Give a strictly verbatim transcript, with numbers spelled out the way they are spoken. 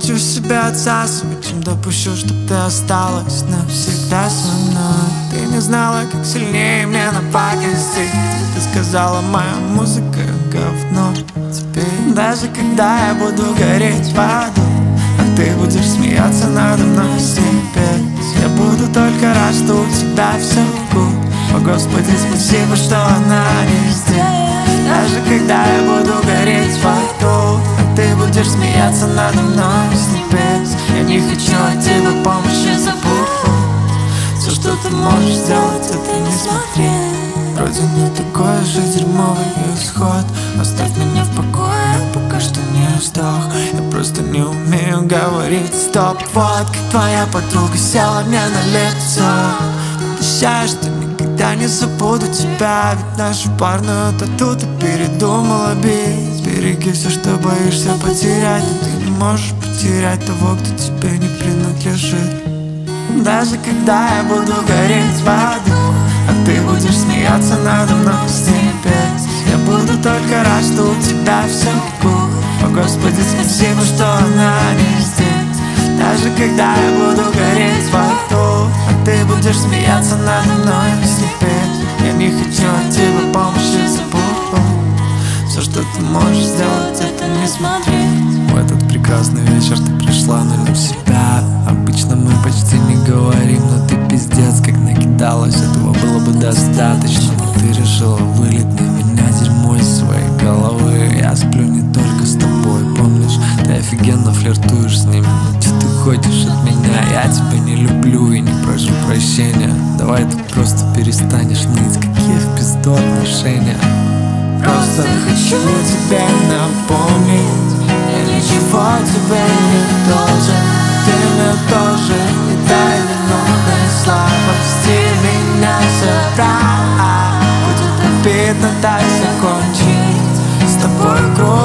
Научу себя отсасывать, чем допущу, чтоб ты осталась навсегда со мной. Ты не знала, как сильнее мне напакостить. Ты сказала, моя музыка говно. Теперь даже когда я буду гореть в аду, а ты будешь смеяться надо мной себе, я буду только рад, что у тебя все good. О, Господи, спасибо, что она не здесь. Даже когда я буду гореть в аду, а ты будешь смеяться надо мной с небес, я не хочу от тебя помощи, забудь. Все, что ты можешь сделать, это не смотреть. Вроде не такой же дерьмовый исход. Оставь меня в покое, я пока что не сдох. Я просто не умею говорить стоп. Вот как твоя подруга села мне на лицо. Обещаю, что никогда не забуду тебя. Ведь нашу парную тату ты передумала бить. Береги все, что боишься потерять, но ты не можешь потерять того, кто тебе не принадлежит. Даже когда я буду гореть в аду, а ты будешь смеяться надо мной с небес, я буду только рад, что у тебя все good. О, Господи, спасибо, что она не здесь. Даже когда я буду гореть в аду, а ты будешь смеяться надо мной с небес, я не хочу от тебя помощи, забудь. Все, что ты можешь сделать, это не смотреть. В этот прекрасный вечер ты пришла, но не в себя. Обычно мы почти не говорим, но ты пиздец как накидалась. Этого было бы достаточно, но ты решила вылить на меня дерьмо из своей головы. Я сплю не только с тобой, помнишь? Ты офигенно флиртуешь с ними, но что ты хочешь от меня? Я тебя не люблю и не прошу прощения. Давай ты просто перестанешь ныть, какие в пизду отношения. Просто хочу тебе напомнить, я ничего тебе не должен. Ты мне тоже не дай минутной слабости меня забрать. Будет обидно, дай закончить с тобой кровь.